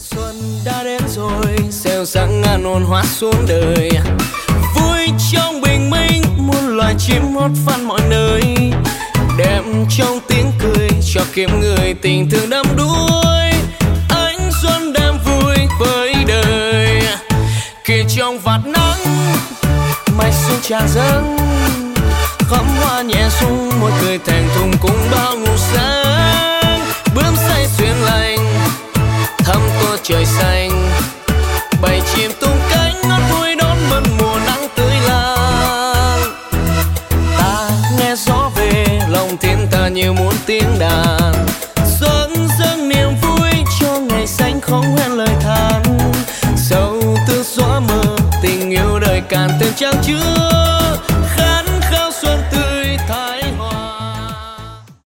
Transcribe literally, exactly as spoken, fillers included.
Xuân đã đến rồi, gieo rắc ngàn hồn hoa xuống đời. Vui trong bình minh, muôn loài chim hót vang mọi nơi. Đẹp trong tiếng cười, cho kiếm người tình thương đắm đuối. Ánh xuân đem vui với đời. Khi trong vạt nắng, mai xuân tràn dâng. Khóm hoa nhẹ rung, môi cười thẹn thùng cùng bao ngủ sáng. Bướm say xuyên lành, thăm tua trời xanh. Bầy chim tung cánh ngót vui đón mừng mùa nắng tươi lan. Ta nghe gió về, lòng thiên ta như muốn tiếng đàn. Xuân dâng niềm vui cho ngày xanh không hoen lời than. Sầu tư xóa mờ, tình yêu đời càng thêm trang chứa.